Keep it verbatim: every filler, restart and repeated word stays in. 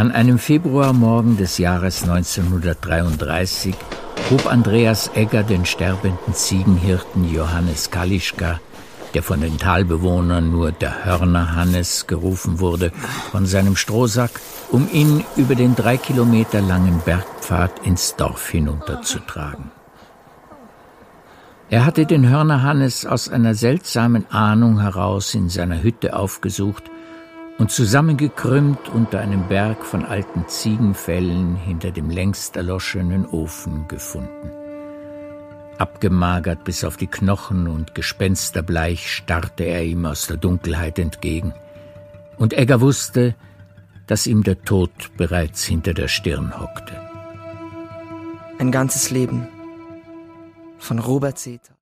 An einem Februarmorgen des Jahres neunzehnhundertdreiunddreißig hob Andreas Egger den sterbenden Ziegenhirten Johannes Kalischka, der von den Talbewohnern nur der Hörner-Hannes gerufen wurde, von seinem Strohsack, um ihn über den drei Kilometer langen Bergpfad ins Dorf hinunterzutragen. Er hatte den Hörner-Hannes aus einer seltsamen Ahnung heraus in seiner Hütte aufgesucht und zusammengekrümmt unter einem Berg von alten Ziegenfellen hinter dem längst erloschenen Ofen gefunden. Abgemagert bis auf die Knochen und gespensterbleich starrte er ihm aus der Dunkelheit entgegen. Und Egger wusste, dass ihm der Tod bereits hinter der Stirn hockte. Ein ganzes Leben von Robert Seta.